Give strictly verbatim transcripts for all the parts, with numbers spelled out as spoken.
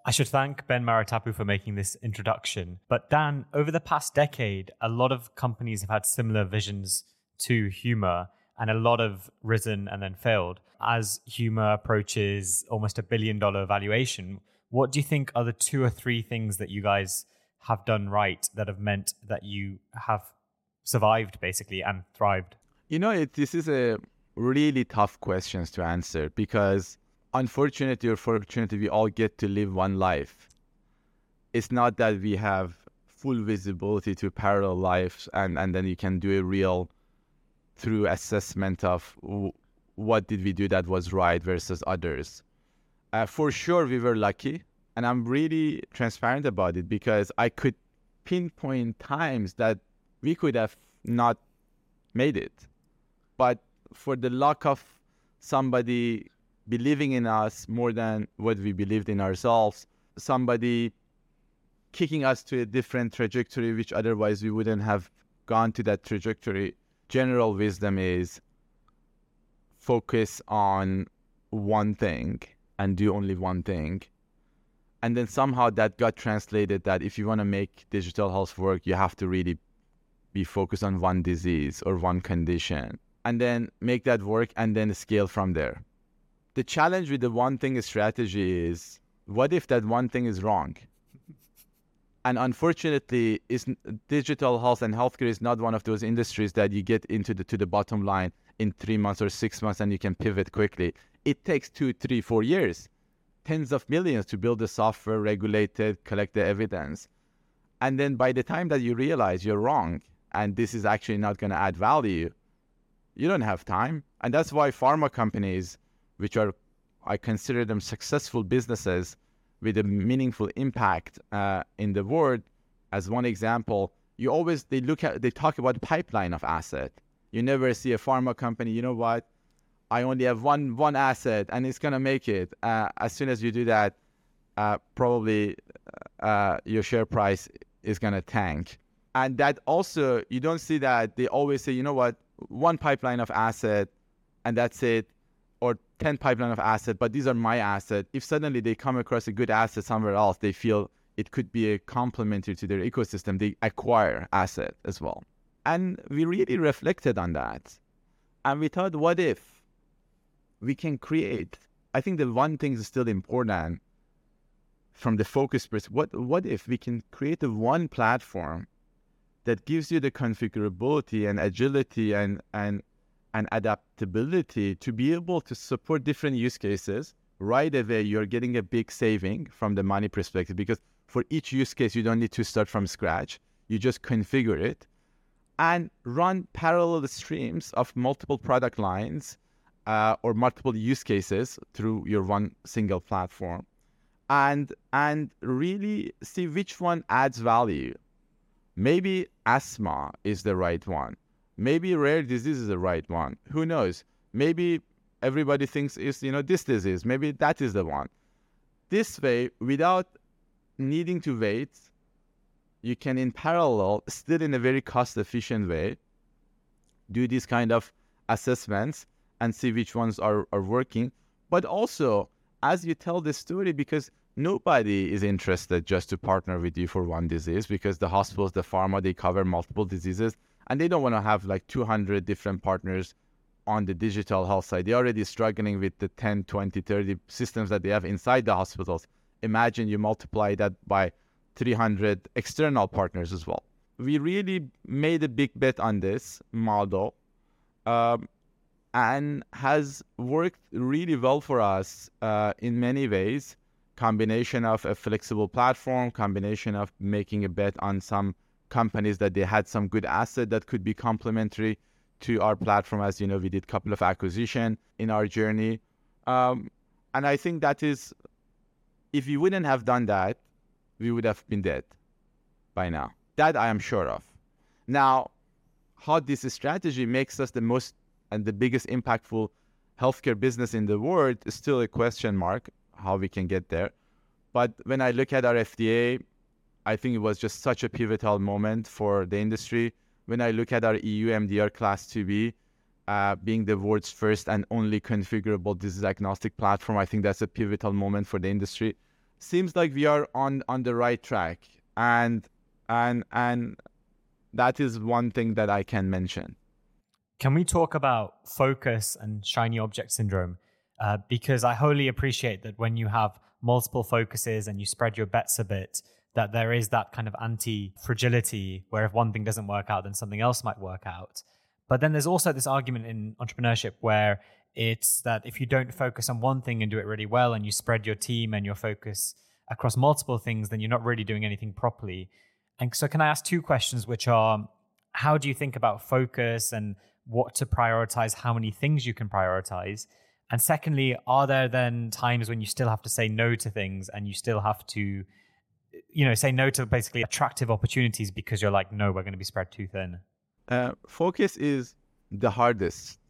I should thank Ben Maratapu for making this introduction. But Dan, over the past decade, a lot of companies have had similar visions to Huma, and a lot have risen and then failed. As Huma approaches almost a billion dollar valuation, what do you think are the two or three things that you guys have done right that have meant that you have survived basically and thrived? You know, it, this is a really tough questions to answer because unfortunately or fortunately, we all get to live one life. It's not that we have full visibility to parallel lives and, and then you can do a real through assessment of w- what did we do that was right versus others. Uh, for sure, we were lucky. And I'm really transparent about it because I could pinpoint times that we could have not made it. But for the luck of somebody believing in us more than what we believed in ourselves, somebody kicking us to a different trajectory, which otherwise we wouldn't have gone to that trajectory. General wisdom is focus on one thing and do only one thing. And then somehow that got translated that if you want to make digital health work, you have to really be focused on one disease or one condition and then make that work and then scale from there. The challenge with the one thing strategy is, what if that one thing is wrong? And unfortunately, is digital health and healthcare is not one of those industries that you get into the to the bottom line in three months or six months and you can pivot quickly. It takes two, three, four years, tens of millions to build the software, regulate it, collect the evidence. And then by the time that you realize you're wrong and this is actually not going to add value, you don't have time. And that's why pharma companies, which are, I consider them successful businesses with a meaningful impact uh, in the world. As one example, you always, they look at, they talk about pipeline of asset. You never see a pharma company, you know what, I only have one one asset and it's going to make it. Uh, as soon as you do that, uh, probably uh, your share price is going to tank. And that also, you don't see that. They always say, you know what, one pipeline of asset and that's it, or ten pipeline of asset, but these are my asset. If suddenly they come across a good asset somewhere else, they feel it could be a complementary to their ecosystem, they acquire asset as well. And we really reflected on that. And we thought, what if we can create, I think the one thing is still important from the focus perspective, what, what if we can create a one platform that gives you the configurability and agility and, and, and adaptability to be able to support different use cases. Right away, you're getting a big saving from the money perspective because for each use case, you don't need to start from scratch. You just configure it and run parallel streams of multiple product lines uh, or multiple use cases through your one single platform and, and really see which one adds value. Maybe asthma is the right one. Maybe rare disease is the right one. Who knows? Maybe everybody thinks it's, you know, this disease. Maybe that is the one. This way, without needing to wait, you can in parallel, still in a very cost-efficient way, do these kind of assessments and see which ones are, are working. But also, as you tell this story, because nobody is interested just to partner with you for one disease because the hospitals, the pharma, they cover multiple diseases. And they don't want to have like two hundred different partners on the digital health side. They're already struggling with the ten, twenty, thirty systems that they have inside the hospitals. Imagine you multiply that by three hundred external partners as well. We really made a big bet on this model um, and has worked really well for us uh, in many ways. Combination of a flexible platform, combination of making a bet on some companies that they had some good asset that could be complementary to our platform. As you know, we did a couple of acquisition in our journey. Um, and I think that is, if we wouldn't have done that, we would have been dead by now. That I am sure of. Now, how this strategy makes us the most and the biggest impactful healthcare business in the world is still a question mark, how we can get there. But when I look at our F D A, I think it was just such a pivotal moment for the industry. When I look at our E U M D R Class two B, uh, being the world's first and only configurable disease agnostic platform, I think that's a pivotal moment for the industry. seems like we are on, on the right track. And and and that is one thing that I can mention. Can we talk about focus and shiny object syndrome? Uh, because I wholly appreciate that when you have multiple focuses and you spread your bets a bit, that there is that kind of anti-fragility where if one thing doesn't work out, then something else might work out. But then there's also this argument in entrepreneurship where it's that if you don't focus on one thing and do it really well and you spread your team and your focus across multiple things, then you're not really doing anything properly. And so can I ask two questions, which are, how do you think about focus and what to prioritize, how many things you can prioritize? And secondly, are there then times when you still have to say no to things and you still have to, you know, say no to basically attractive opportunities because you're like, no, we're going to be spread too thin? Uh, focus is the hardest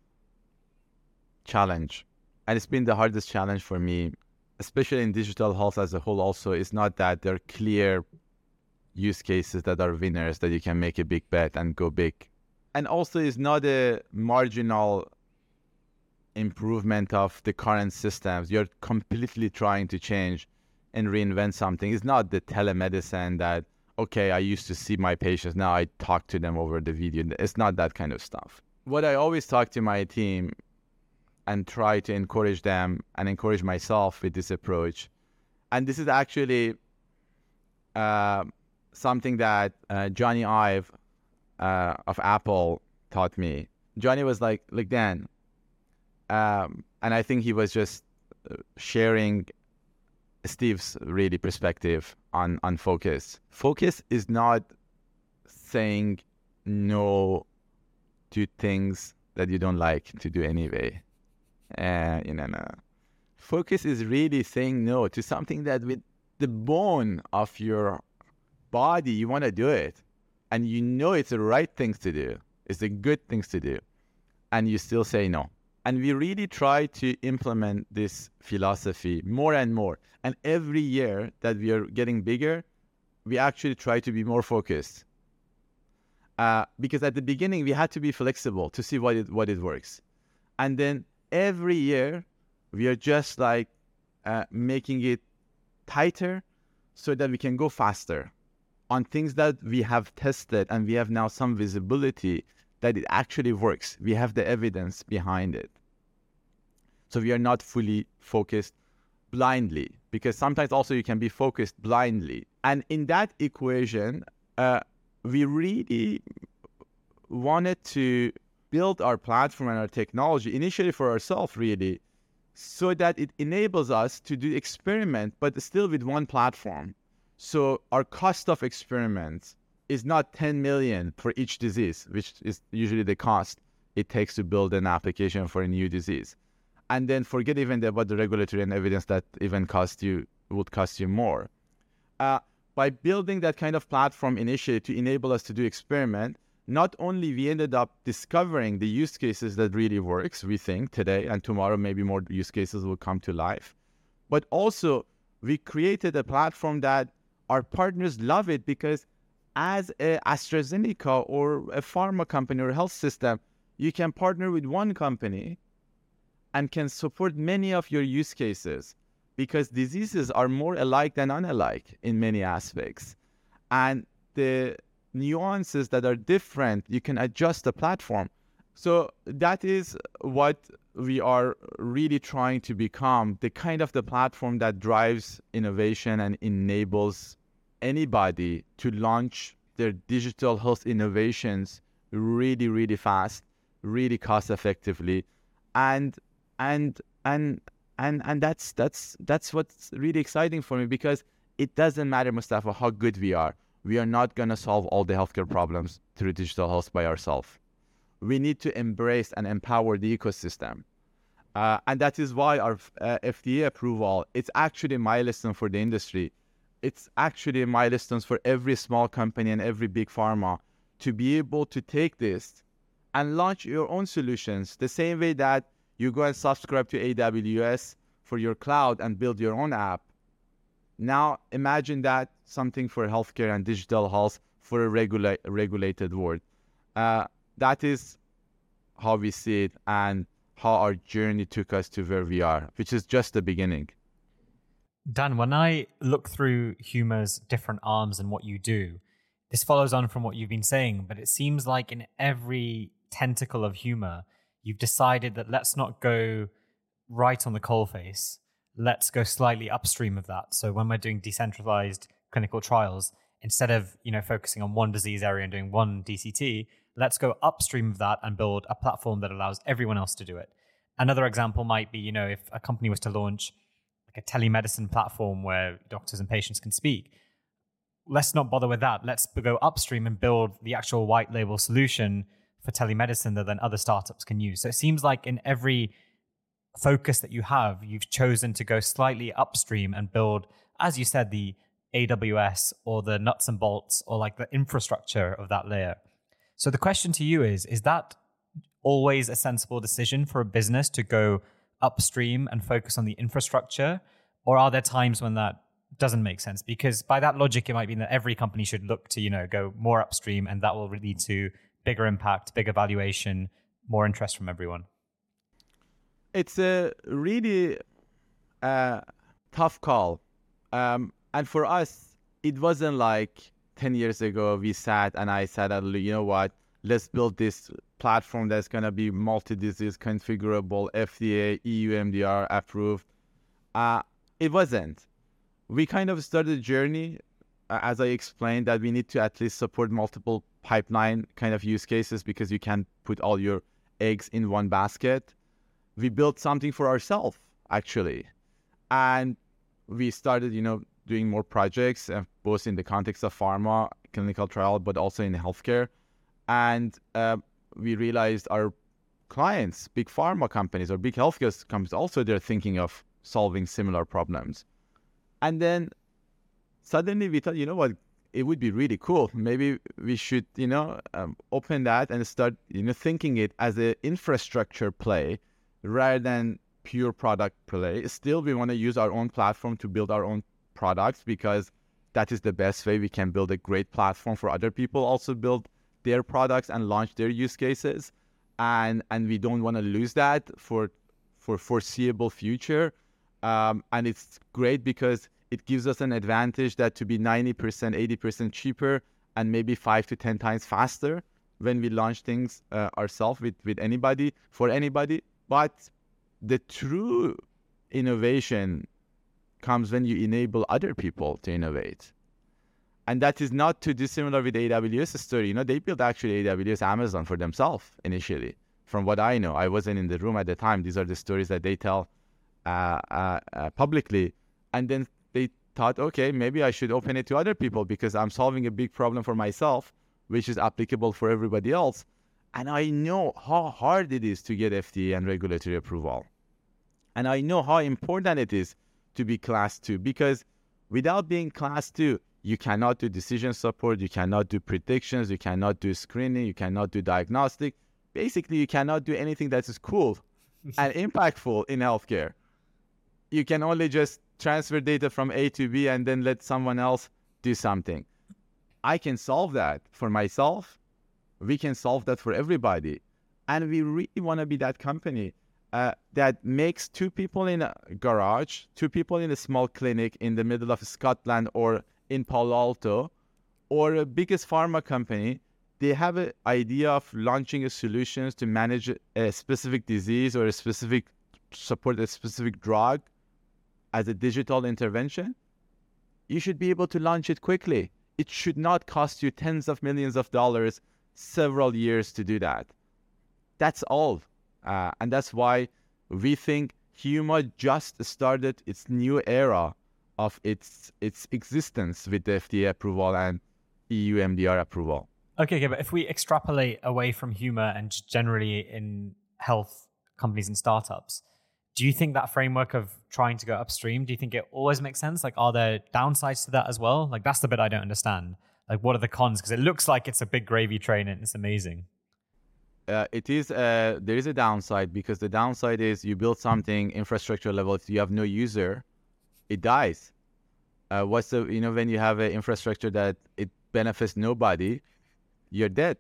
challenge. And it's been the hardest challenge for me, especially in digital health as a whole also. It's not that there are clear use cases that are winners that you can make a big bet and go big. And also it's not a marginal improvement of the current systems. You're completely trying to change and reinvent something. It's not the telemedicine that, okay, I used to see my patients, now I talk to them over the video. It's not that kind of stuff. What I always talk to my team and try to encourage them and encourage myself with this approach. And this is actually uh, something that uh, Johnny Ive uh, of Apple taught me. Johnny was like, like Dan, um, and I think he was just sharing Steve's really perspective on, on focus. Focus is not saying no to things that you don't like to do anyway. Uh, you know, no. Focus is really saying no to something that with the bone of your body, you want to do it. And you know it's the right things to do. It's the good things to do. And you still say no. And we really try to implement this philosophy more and more. And every year that we are getting bigger, we actually try to be more focused. Uh, because at the beginning, we had to be flexible to see what it, what it works. And then every year, we are just like uh, making it tighter so that we can go faster on things that we have tested and we have now some visibility that it actually works. We have the evidence behind it. So we are not fully focused blindly, because sometimes also you can be focused blindly. And in that equation, uh, we really wanted to build our platform and our technology initially for ourselves, really, so that it enables us to do experiment, but still with one platform. So our cost of experiments is not ten million for each disease, which is usually the cost it takes to build an application for a new disease. And then forget even about the regulatory and evidence that even cost you, would cost you more. Uh, by building that kind of platform initially to enable us to do experiment, not only we ended up discovering the use cases that really works, we think today and tomorrow, maybe more use cases will come to life, but also we created a platform that our partners love it, because as a AstraZeneca or a pharma company or a health system, you can partner with one company and can support many of your use cases, because diseases are more alike than unalike in many aspects. And the nuances that are different, you can adjust the platform. So that is what we are really trying to become, the kind of the platform that drives innovation and enables anybody to launch their digital health innovations really, really fast, really cost effectively. And and and and and that's that's that's what's really exciting for me, because it doesn't matter, Mustafa, how good we are. We are not going to solve all the healthcare problems through digital health by ourselves. We need to embrace and empower the ecosystem. Uh, and that is why our uh, F D A approval, it's actually a milestone for the industry. It's actually a milestone for every small company and every big pharma to be able to take this and launch your own solutions, the same way that you go and subscribe to A W S for your cloud and build your own app. Now imagine that something for healthcare and digital health for a regula- regulated world. Uh, that is how we see it and how our journey took us to where we are, which is just the beginning. Dan, when I look through Huma's different arms and what you do, this follows on from what you've been saying, but it seems like in every tentacle of Huma, you've decided that let's not go right on the coalface. Let's go slightly upstream of that. So when we're doing decentralized clinical trials, instead of, you know, focusing on one disease area and doing one D C T, let's go upstream of that and build a platform that allows everyone else to do it. Another example might be, you know, if a company was to launch like a telemedicine platform where doctors and patients can speak, let's not bother with that. Let's go upstream and build the actual white label solution for telemedicine that then other startups can use. So it seems like in every focus that you have, you've chosen to go slightly upstream and build, as you said, the A W S or the nuts and bolts or like the infrastructure of that layer. So the question to you is, is that always a sensible decision for a business to go upstream and focus on the infrastructure? Or are there times when that doesn't make sense? Because by that logic, it might mean that every company should look to, you know, go more upstream, and that will lead to bigger impact, bigger valuation, more interest from everyone. It's a really uh, tough call. Um, and for us, it wasn't like ten years ago we sat and I said, you know what, let's build this platform that's going to be multi-disease configurable, F D A, E U M D R approved. Uh, it wasn't. We kind of started a journey, uh, as I explained, that we need to at least support multiple pipeline kind of use cases because you can't put all your eggs in one basket. We built something for ourselves, actually. And we started, you know, doing more projects, uh, both in the context of pharma, clinical trial, but also in healthcare. And uh, we realized our clients, big pharma companies or big healthcare companies, also they're thinking of solving similar problems. And then suddenly we thought, you know what, it would be really cool. Maybe we should, you know, um, open that and start, you know, thinking it as an infrastructure play rather than pure product play. Still, we want to use our own platform to build our own products because that is the best way we can build a great platform for other people also build their products and launch their use cases. And and we don't want to lose that for for foreseeable future. Um, and it's great because it gives us an advantage that to be ninety percent, eighty percent cheaper and maybe five to ten times faster when we launch things uh, ourselves with, with anybody, for anybody. But the true innovation comes when you enable other people to innovate. And that is not too dissimilar with A W S story. You know, they built actually A W S Amazon for themselves initially. From what I know, I wasn't in the room at the time. These are the stories that they tell uh, uh, uh, publicly. And then they thought, okay, maybe I should open it to other people because I'm solving a big problem for myself, which is applicable for everybody else. And I know how hard it is to get F D A and regulatory approval. And I know how important it is to be class two because without being class two, you cannot do decision support, you cannot do predictions, you cannot do screening, you cannot do diagnostic. Basically, you cannot do anything that is cool and impactful in healthcare. You can only just transfer data from A to B and then let someone else do something. I can solve that for myself. We can solve that for everybody. And we really want to be that company uh, that makes two people in a garage, two people in a small clinic in the middle of Scotland or in Palo Alto, or a biggest pharma company, they have an idea of launching a solutions to manage a specific disease or a specific support a specific drug as a digital intervention. You should be able to launch it quickly. It should not cost you tens of millions of dollars, several years to do that. That's all. Uh, and that's why we think Huma just started its new era of its its existence with the F D A approval and E U M D R approval. Okay, okay, but if we extrapolate away from Huma and just generally in health companies and startups, do you think that framework of trying to go upstream, do you think it always makes sense? Like, are there downsides to that as well? Like, that's the bit I don't understand. Like, what are the cons? Because it looks like it's a big gravy train and it's amazing. Uh, it is, uh, there is a downside because the downside is you build something infrastructure level, if you have no user, it dies. Uh, what's the, you know, when you have an infrastructure that it benefits nobody, you're dead.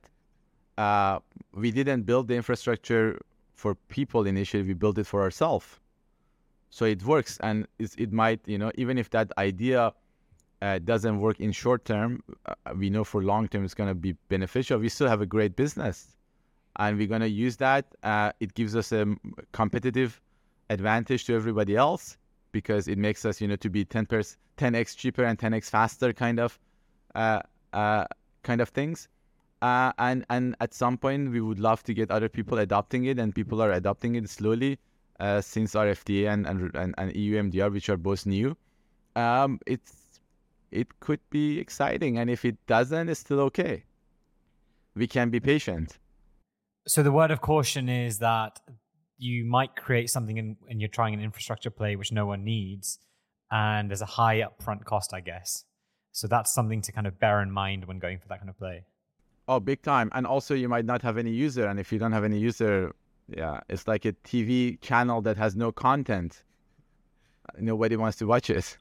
Uh, we didn't build the infrastructure for people initially, we built it for ourselves. So it works, and it's, it might, you know, even if that idea uh, doesn't work in short term, uh, we know for long term it's going to be beneficial. We still have a great business, and we're going to use that. Uh, it gives us a competitive advantage to everybody else because it makes us, you know, to be ten percent, ten x cheaper and ten x faster kind of, uh, uh, kind of things. Uh, and, and at some point, we would love to get other people adopting it, and people are adopting it slowly uh, since our F D A and, and, and, and E U M D R, which are both new. Um, it's it could be exciting, and if it doesn't, it's still okay. We can be patient. So the word of caution is that you might create something in, and you're trying an infrastructure play which no one needs, and there's a high upfront cost, I guess. So that's something to kind of bear in mind when going for that kind of play. Oh, big time. And also you might not have any user. And if you don't have any user, yeah, it's like a T V channel that has no content. Nobody wants to watch it.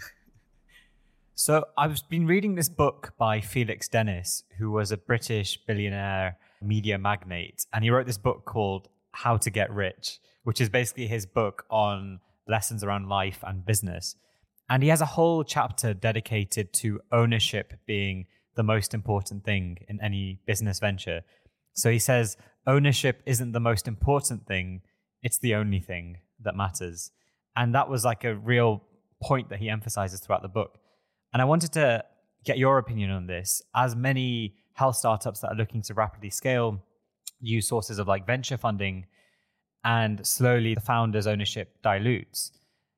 So I've been reading this book by Felix Dennis, who was a British billionaire media magnate. And he wrote this book called How to Get Rich, which is basically his book on lessons around life and business. And he has a whole chapter dedicated to ownership being the most important thing in any business venture. So he says, ownership isn't the most important thing, it's the only thing that matters. And that was like a real point that he emphasizes throughout the book. And I wanted to get your opinion on this. As many health startups that are looking to rapidly scale use sources of like venture funding, and slowly the founder's ownership dilutes.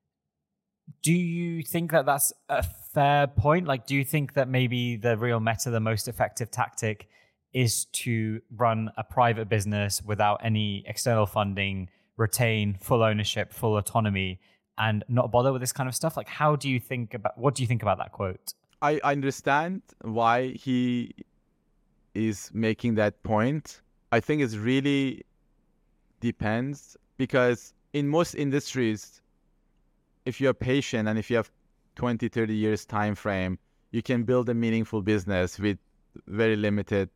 Do you think that that's a fair point? Like, do you think that maybe the real meta, the most effective tactic is to run a private business without any external funding, retain full ownership, full autonomy, and not bother with this kind of stuff? Like, how do you think about, what do you think about that quote? I understand why he is making that point. I think it really depends, because in most industries, if you're patient and if you have twenty, thirty years time frame, you can build a meaningful business with very limited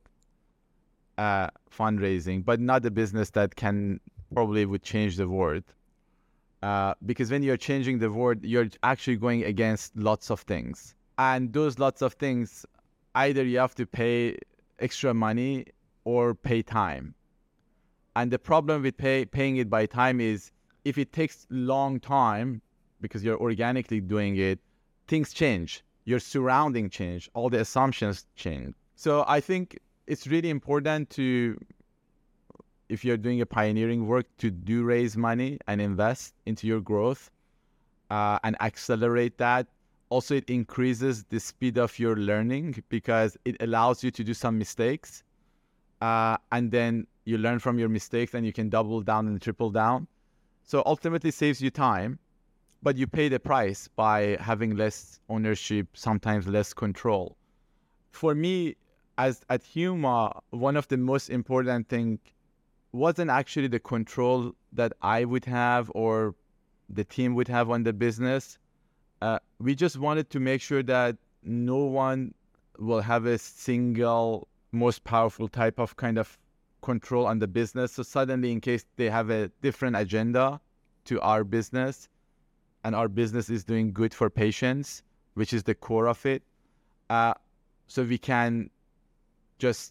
uh, fundraising, but not a business that can probably would change the world. Uh, because when you're changing the world, you're actually going against lots of things. And those lots of things, either you have to pay extra money or pay time. And the problem with pay, paying it by time is if it takes long time, because you're organically doing it, things change. Your surrounding change. All the assumptions change. So I think it's really important to, if you're doing a pioneering work, to do raise money and invest into your growth uh, and accelerate that. Also, it increases the speed of your learning because it allows you to do some mistakes. Uh, and then you learn from your mistakes and you can double down and triple down. So ultimately saves you time, but you pay the price by having less ownership, sometimes less control. For me, as at Huma, one of the most important things wasn't actually the control that I would have or the team would have on the business. Uh, we just wanted to make sure that no one will have a single most powerful type of kind of control on the business. So suddenly, in case they have a different agenda to our business, and our business is doing good for patients, which is the core of it, uh, so we can just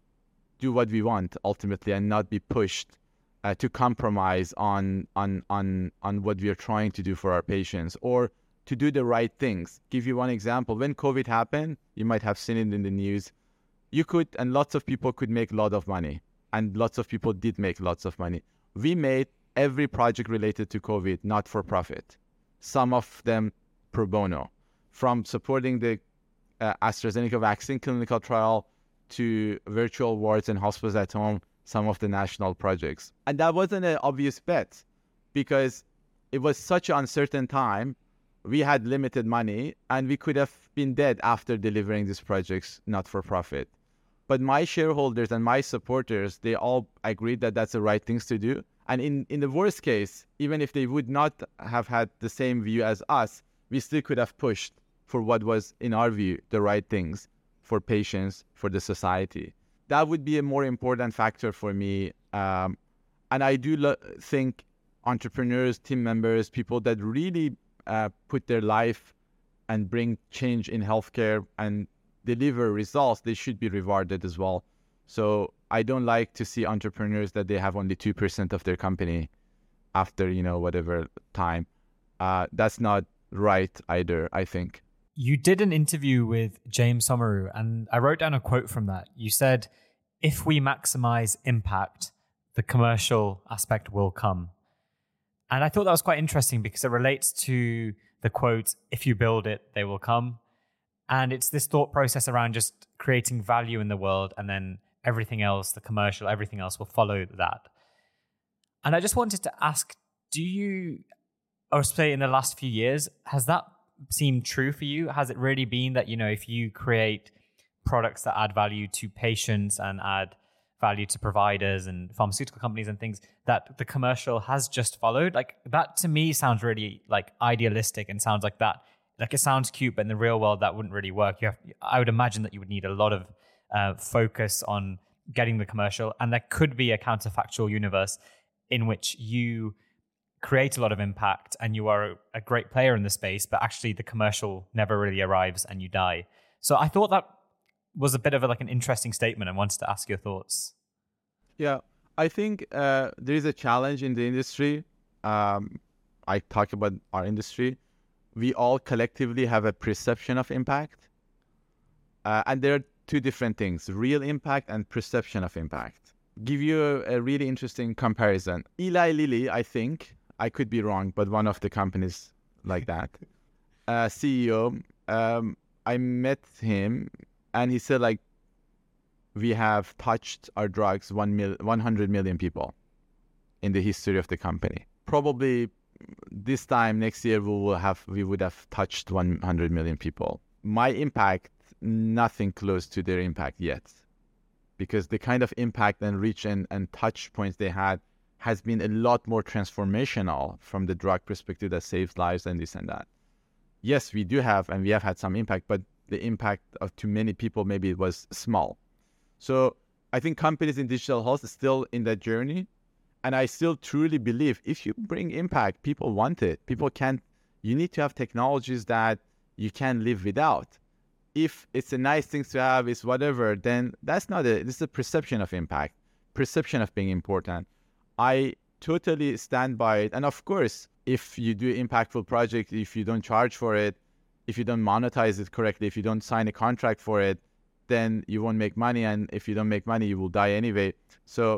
do what we want ultimately and not be pushed uh, to compromise on on on on what we are trying to do for our patients, or to do the right things. Give you one example. When COVID happened, you might have seen it in the news. You could, and lots of people could make a lot of money, and lots of people did make lots of money. We made every project related to COVID not for profit. Some of them pro bono, from supporting the uh, AstraZeneca vaccine clinical trial to virtual wards and hospitals at home, some of the national projects. And that wasn't an obvious bet because it was such an uncertain time. We had limited money and we could have been dead after delivering these projects not for profit. But my shareholders and my supporters, they all agreed that that's the right things to do. And in, in the worst case, even if they would not have had the same view as us, we still could have pushed for what was, in our view, the right things for patients, for the society. That would be a more important factor for me. Um, and I do lo- think entrepreneurs, team members, people that really uh, put their life and bring change in healthcare and deliver results, they should be rewarded as well. So I don't like to see entrepreneurs that they have only two percent of their company after, you know, whatever time. Uh, that's not right either, I think. You did an interview with James Somauroo, and I wrote down a quote from that. You said, if we maximize impact, the commercial aspect will come. And I thought that was quite interesting because it relates to the quote, if you build it, they will come. And it's this thought process around just creating value in the world, and then everything else, the commercial, everything else will follow that. And I just wanted to ask, do you, or say in the last few years, has that seemed true for you? Has it really been that, you know, if you create products that add value to patients and add value to providers and pharmaceutical companies and things, that the commercial has just followed? Like, that to me sounds really like idealistic and sounds like that, like it sounds cute, but in the real world that wouldn't really work. You have, I would imagine that you would need a lot of uh, focus on getting the commercial, and there could be a counterfactual universe in which you create a lot of impact and you are a great player in the space, but actually the commercial never really arrives and you die. So I thought that was a bit of a, like an interesting statement. I wanted to ask your thoughts. Yeah, I think uh, there is a challenge in the industry. Um, I talk about our industry. We all collectively have a perception of impact. Uh, and there are two different things, real impact and perception of impact. Give you a, a really interesting comparison. Eli Lilly, I think, I could be wrong, but one of the companies like that, uh, C E O, um, I met him and he said, like, we have touched our drugs one mil- one hundred million people in the history of the company. Probably this time next year we will have we would have touched one hundred million people. My impact, nothing close to their impact yet, because the kind of impact and reach and, and touch points they had has been a lot more transformational from the drug perspective that saves lives and this and that. Yes, we do have, and we have had some impact, but the impact of to many people maybe it was small. So I think companies in digital health are still in that journey. And I still truly believe if you bring impact, people want it. People can't, you need to have technologies that you can live without. If it's a nice thing to have, it's whatever, then that's not a, this is a perception of impact, perception of being important. I totally stand by it. And of course, if you do impactful project, if you don't charge for it, if you don't monetize it correctly, if you don't sign a contract for it, then you won't make money. And if you don't make money, you will die anyway. So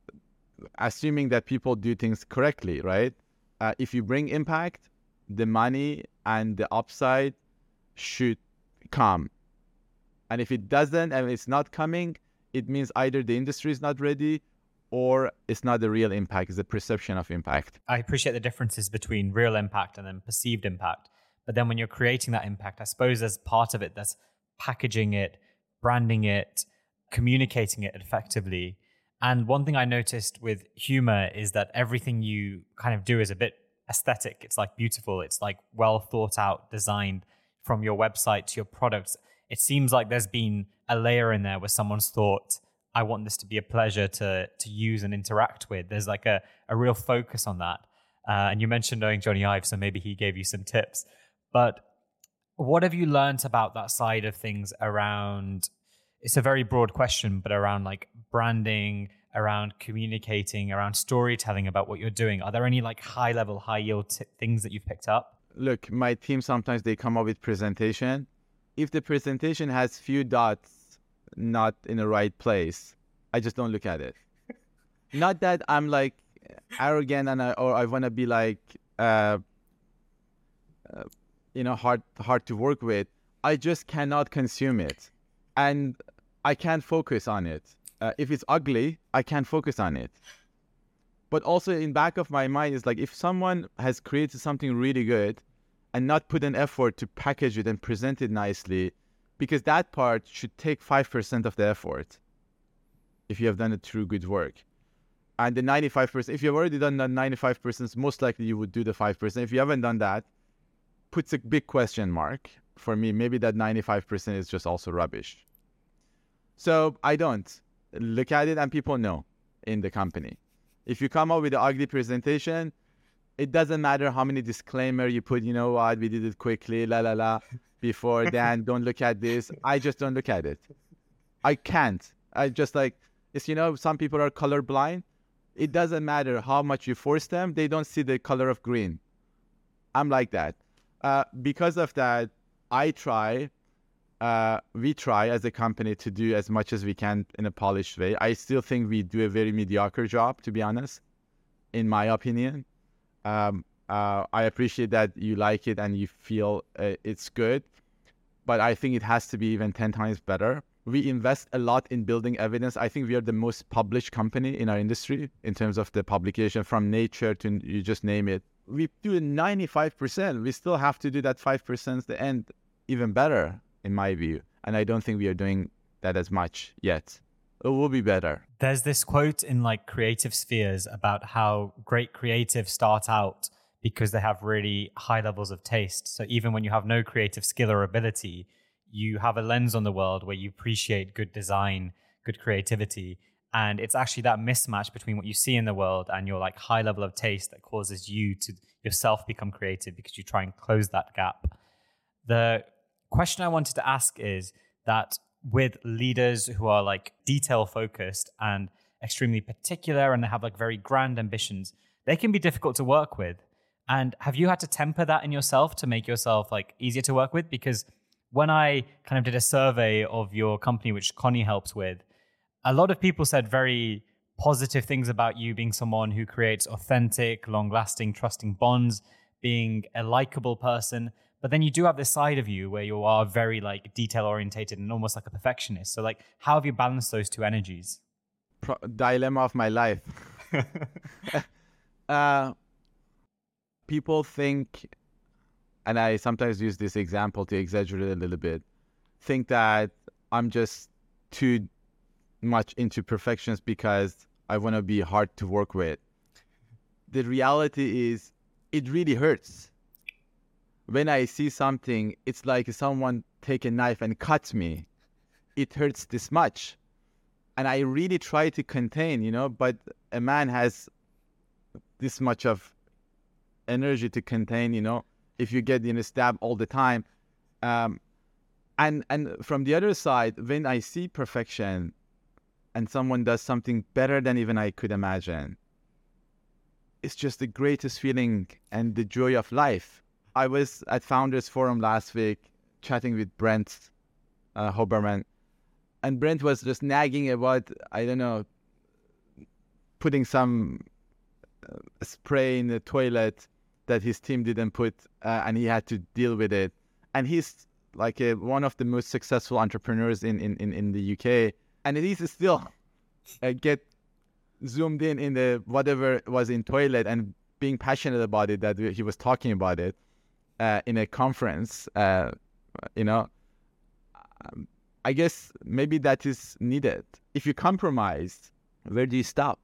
assuming that people do things correctly, right? Uh, if you bring impact, the money and the upside should come. And if it doesn't and it's not coming, it means either the industry is not ready or it's not the real impact, it's the perception of impact. I appreciate the differences between real impact and then perceived impact. But then when you're creating that impact, I suppose there's part of it that's packaging it, branding it, communicating it effectively. And one thing I noticed with humor is that everything you kind of do is a bit aesthetic. It's like beautiful. It's like well thought out, designed from your website to your products. It seems like there's been a layer in there where someone's thought, I want this to be a pleasure to to use and interact with. There's like a, a real focus on that. Uh, and you mentioned knowing Johnny Ive, so maybe he gave you some tips. But what have you learned about that side of things around, it's a very broad question, but around like branding, around communicating, around storytelling about what you're doing? Are there any like high level, high yield t- things that you've picked up? Look, my team, sometimes they come up with presentation. If the presentation has few dots not in the right place, I just don't look at it. Not that I'm like arrogant and I, or I want to be like, uh, uh, you know, hard hard to work with. I just cannot consume it, and I can't focus on it. Uh, if it's ugly, I can't focus on it. But also in back of my mind is like, if someone has created something really good and not put an effort to package it and present it nicely, because that part should take five percent of the effort if you have done it through good work. And the ninety-five percent, if you've already done that ninety-five percent, most likely you would do the five percent. If you haven't done that, puts a big question mark for me. Maybe that ninety-five percent is just also rubbish. So I don't look at it, and people know in the company. If you come up with an ugly presentation, It doesn't matter how many disclaimer you put, you know what, we did it quickly, la la la, before then, don't look at this. I just don't look at it. I can't. I just like, it's, you know, some people are colorblind. It doesn't matter how much you force them, they don't see the color of green. I'm like that. Uh, because of that, I try, uh, we try as a company to do as much as we can in a polished way. I still think we do a very mediocre job, to be honest, in my opinion. Um, uh, I appreciate that you like it and you feel uh, it's good, but I think it has to be even ten times better. We invest a lot in building evidence. I think we are the most published company in our industry in terms of the publication, from Nature to you just name it. We do ninety-five percent. We still have to do that five percent the end even better, in my view. And I don't think we are doing that as much yet. It will be better. There's this quote in like creative spheres about how great creatives start out because they have really high levels of taste. So even when you have no creative skill or ability, you have a lens on the world where you appreciate good design, good creativity. And it's actually that mismatch between what you see in the world and your like high level of taste that causes you to yourself become creative, because you try and close that gap. The question I wanted to ask is that with leaders who are like detail focused and extremely particular, and they have like very grand ambitions, they can be difficult to work with. And have you had to temper that in yourself to make yourself like easier to work with? Because when I kind of did a survey of your company, which Connie helps with, a lot of people said very positive things about you being someone who creates authentic, long-lasting, trusting bonds, being a likable person. But then you do have this side of you where you are very like detail orientated and almost like a perfectionist. So like, how have you balanced those two energies? Pro- dilemma of my life. uh, people think, and I sometimes use this example to exaggerate a little bit, think that I'm just too much into perfections because I want to be hard to work with. The reality is, it really hurts. When I see something, it's like someone take a knife and cut me. It hurts this much. And I really try to contain, you know, but a man has this much of energy to contain, you know, if you get, you know, stabbed all the time. Um, and, and from the other side, when I see perfection and someone does something better than even I could imagine, it's just the greatest feeling and the joy of life. I was at Founders Forum last week chatting with Brent uh, Hoberman, and Brent was just nagging about, I don't know, putting some uh, spray in the toilet that his team didn't put, uh, and he had to deal with it. And he's like a, one of the most successful entrepreneurs in, in, in, in the U K, and he's still uh, get zoomed in in the whatever was in toilet and being passionate about it, that he was talking about it uh, in a conference, uh, you know. Um, I guess maybe that is needed. If you compromise, where do you stop?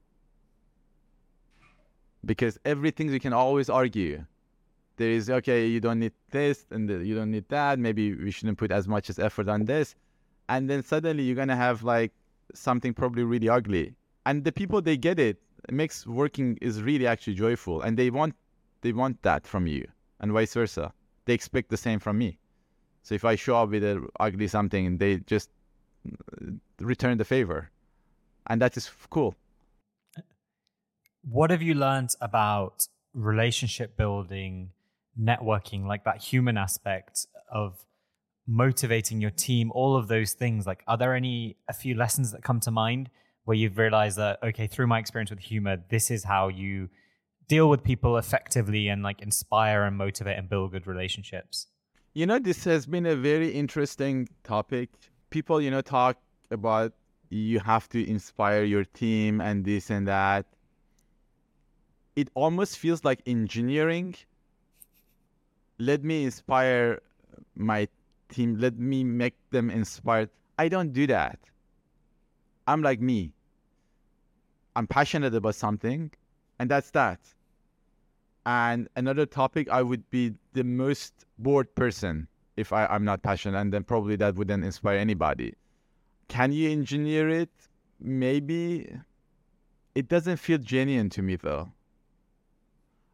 Because everything you can always argue. There is, okay, you don't need this and the, you don't need that. Maybe we shouldn't put as much as effort on this. And then suddenly you're going to have like something probably really ugly. And the people, they get it. It makes working is really actually joyful. And they want they want that from you, and vice versa. They expect the same from me. So if I show up with an ugly something, they just return the favor. And that is cool. What have you learned about relationship building, networking, like that human aspect of motivating your team, all of those things? Like, are there any, a few lessons that come to mind where you've realized that, okay, through my experience with humor, this is how you deal with people effectively and like inspire and motivate and build good relationships? You know, this has been a very interesting topic. People, you know, talk about you have to inspire your team and this and that. It almost feels like engineering. Let me inspire my team. Let me make them inspired. I don't do that. I'm like me. I'm passionate about something, and that's that. And another topic, I would be the most bored person if I, I'm not passionate, and then probably that wouldn't inspire anybody. Can you engineer it? Maybe. It doesn't feel genuine to me, though.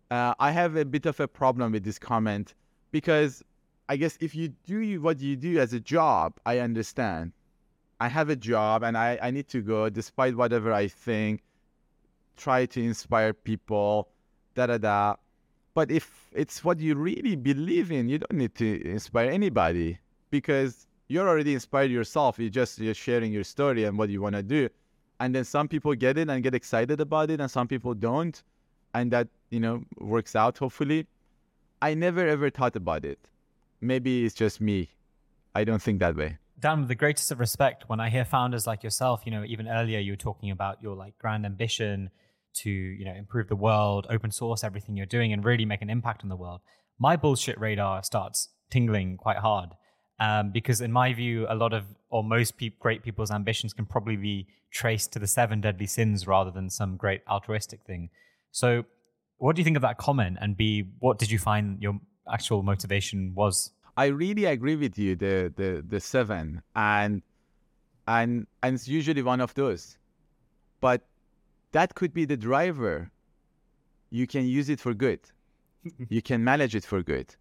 Uh, I have a bit of a problem with this comment because I guess if you do what you do as a job, I understand. I have a job and I, I need to go despite whatever I think, try to inspire people, da da da. But if it's what you really believe in, you don't need to inspire anybody because you're already inspired yourself. You just you're sharing your story and what you want to do. And then some people get it and get excited about it and some people don't. And that, you know, works out, hopefully. I never ever thought about it. Maybe it's just me. I don't think that way. Dan, with the greatest of respect, when I hear founders like yourself, you know, even earlier you were talking about your like grand ambition to, you know, improve the world, open source everything you're doing and really make an impact on the world. My bullshit radar starts tingling quite hard. Um, because in my view, a lot of, or most pe- great people's ambitions can probably be traced to the seven deadly sins rather than some great altruistic thing. So what do you think of that comment? And B, what did you find your actual motivation was? I really agree with you, the the the seven. And and and it's usually one of those. But that could be the driver. You can use it for good. You can manage it for good.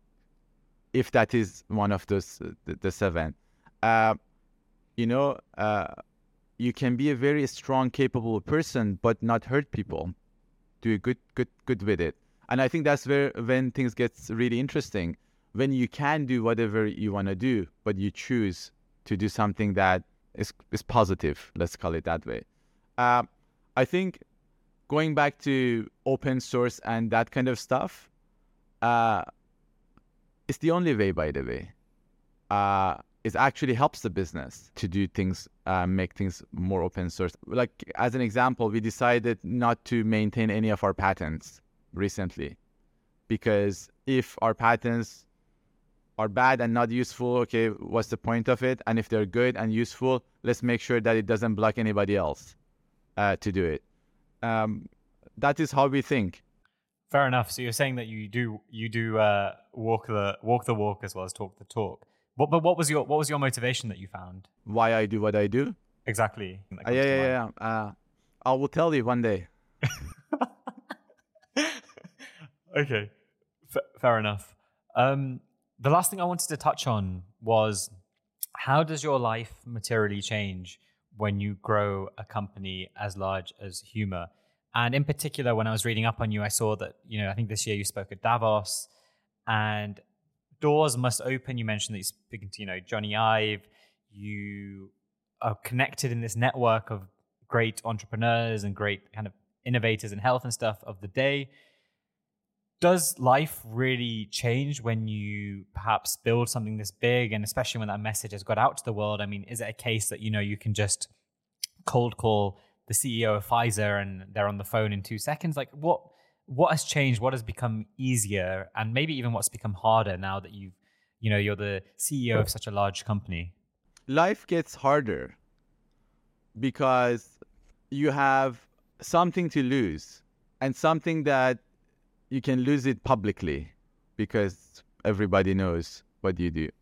If that is one of those, uh, the, the seven. Uh, you know, uh, you can be a very strong, capable person, but not hurt people. Do good, good, good with it. And I think that's where when things get really interesting. When you can do whatever you want to do, but you choose to do something that is is positive. Let's call it that way. Uh, I think going back to open source and that kind of stuff, uh, it's the only way, by the way. Uh, it actually helps the business to do things, uh, make things more open source. Like, as an example, we decided not to maintain any of our patents recently because if our patents are bad and not useful, okay, what's the point of it? And if they're good and useful, let's make sure that it doesn't block anybody else uh, to do it. Um, that is how we think. Fair enough. So you're saying that you do you do uh, walk the walk the walk as well as talk the talk. What, but what was your what was your motivation that you found? Why I do what I do? Exactly. Uh, yeah, yeah, yeah. Uh, I will tell you one day. Okay, F- fair enough. Um, the last thing I wanted to touch on was how does your life materially change when you grow a company as large as Humor? And in particular, when I was reading up on you, I saw that, you know, I think this year you spoke at Davos and doors must open. You mentioned that you're speaking to, you know, Johnny Ive. You are connected in this network of great entrepreneurs and great kind of innovators in health and stuff of the day. Does life really change when you perhaps build something this big? And especially when that message has got out to the world? I mean, is it a case that, you know, you can just cold call the C E O of Pfizer and they're on the phone in two seconds? Like what, what has changed? What has become easier? And maybe even what's become harder now that you've, you know, you're the C E O of such a large company? Life gets harder because you have something to lose and something that you can lose it publicly because everybody knows what you do.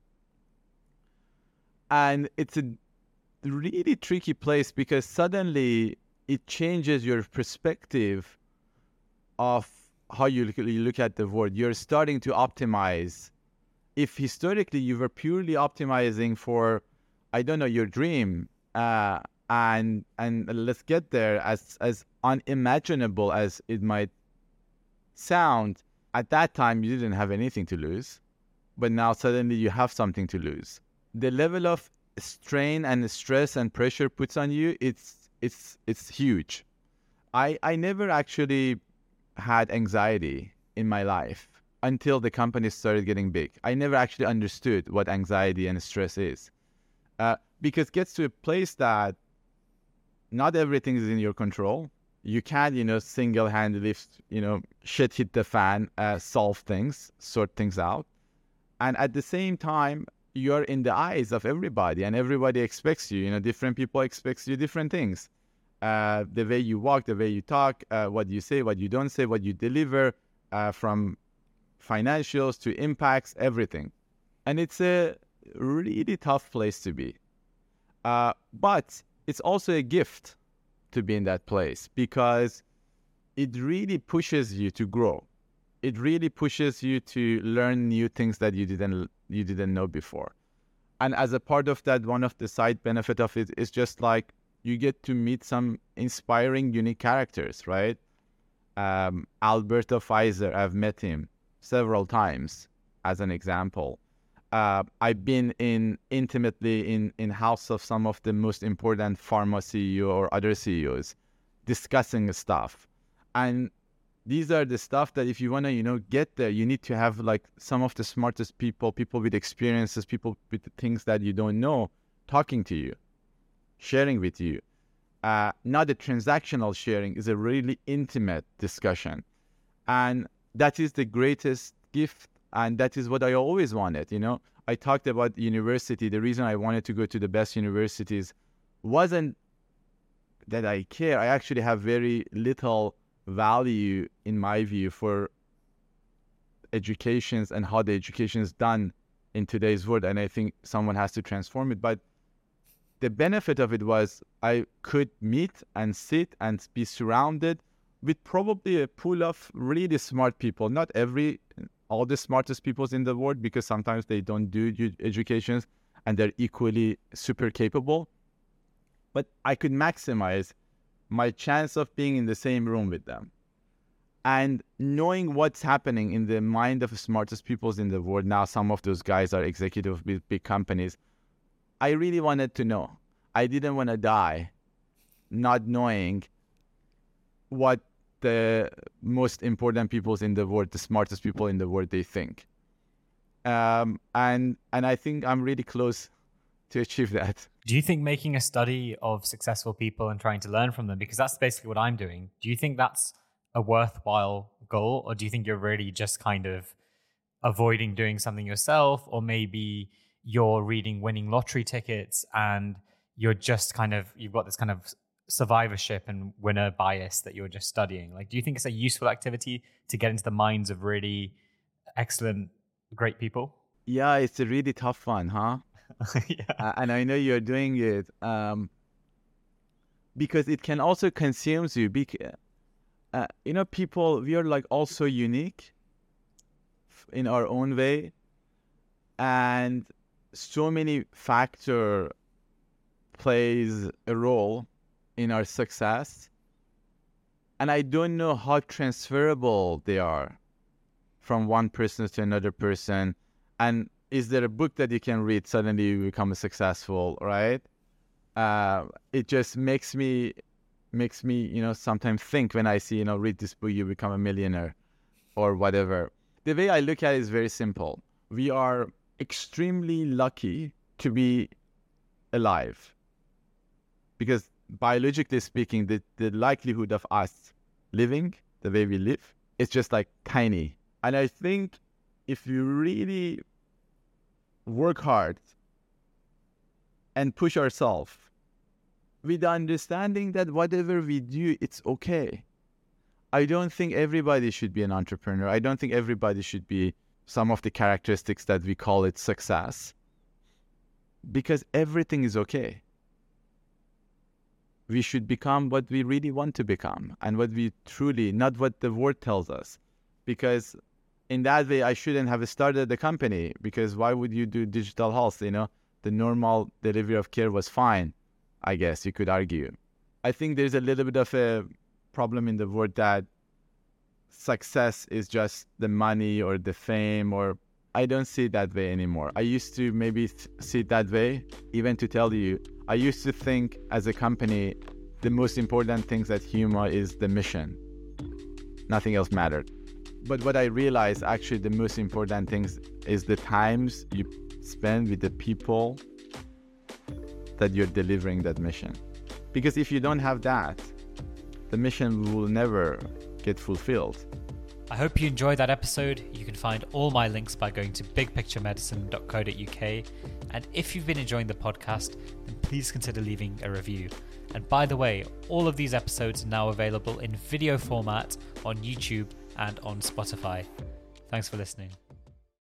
And it's a really tricky place because suddenly it changes your perspective of how you look, you look at the world. You're starting to optimize. If historically you were purely optimizing for, I don't know, your dream, uh, and and let's get there, as as unimaginable as it might sound, at that time you didn't have anything to lose, but now suddenly you have something to lose. The level of strain and stress and pressure puts on you, it's it's it's huge. I I never actually had anxiety in my life until the company started getting big. I never actually understood what anxiety and stress is, uh, because it gets to a place that not everything is in your control. You can't, you know, single-handedly, you know, shit hit the fan, uh, solve things, sort things out. And at the same time, you're in the eyes of everybody and everybody expects you. You know, different people expect you different things. Uh, the way you walk, the way you talk, uh, what you say, what you don't say, what you deliver, uh, from financials to impacts, everything. And it's a really tough place to be. Uh, but it's also a gift to be in that place because it really pushes you to grow. it really pushes you to learn new things that you didn't you didn't know before. And as a part of that, one of the side benefit of it is just like you get to meet some inspiring, unique characters, right? Um, Alberto Pfizer, I've met him several times as an example. Uh, I've been in intimately in, in house of some of the most important pharma C E O or other C E Os discussing stuff. And these are the stuff that if you want to, you know, get there, you need to have like some of the smartest people, people with experiences, people with the things that you don't know, talking to you, sharing with you. Uh, not a transactional sharing, is a really intimate discussion. And that is the greatest gift. And that is what I always wanted, you know. I talked about university. The reason I wanted to go to the best universities wasn't that I care. I actually have very little value, in my view, for educations and how the education is done in today's world. And I think someone has to transform it. But the benefit of it was I could meet and sit and be surrounded with probably a pool of really smart people. Not every, all the smartest people in the world, because sometimes they don't do educations and they're equally super capable. But I could maximize my chance of being in the same room with them. And knowing what's happening in the mind of the smartest people in the world, now some of those guys are executives with big companies, I really wanted to know. I didn't want to die not knowing what the most important people in the world, the smartest people in the world, they think. Um, and and I think I'm really close to achieve that. Do you think making a study of successful people and trying to learn from them, because that's basically what I'm doing, do you think that's a worthwhile goal? Or do you think you're really just kind of avoiding doing something yourself? Or maybe you're reading winning lottery tickets and you're just kind of, you've got this kind of survivorship and winner bias that you're just studying? Like, do you think it's a useful activity to get into the minds of really excellent, great people? Yeah, it's a really tough one, huh? yeah. uh, and I know you're doing it um, because it can also consume you. Because, uh, you know, people, we are like also unique in our own way, and so many factor plays a role in our success, and I don't know how transferable they are from one person to another person. And is there a book that you can read, suddenly you become successful, right? Uh, it just makes me, makes me, you know, sometimes think when I see, you know, read this book, you become a millionaire or whatever. The way I look at it is very simple. We are extremely lucky to be alive, because biologically speaking, the, the likelihood of us living the way we live is just like tiny. And I think if you really work hard and push ourselves with the understanding that whatever we do, it's okay. I don't think everybody should be an entrepreneur. I don't think everybody should be some of the characteristics that we call it success, because everything is okay. We should become what we really want to become and what we truly, not what the world tells us. Because in that way, I shouldn't have started the company, because why would you do digital health? You know, the normal delivery of care was fine, I guess you could argue. I think there's a little bit of a problem in the world that success is just the money or the fame, or I don't see it that way anymore. I used to maybe th- see it that way. Even to tell you, I used to think as a company, the most important things at Huma is the mission. Nothing else mattered. But what I realized, actually, the most important things is the times you spend with the people that you're delivering that mission. Because if you don't have that, the mission will never get fulfilled. I hope you enjoyed that episode. You can find all my links by going to big picture medicine dot co dot uk. And if you've been enjoying the podcast, then please consider leaving a review. And by the way, all of these episodes are now available in video format on YouTube and on Spotify. Thanks for listening.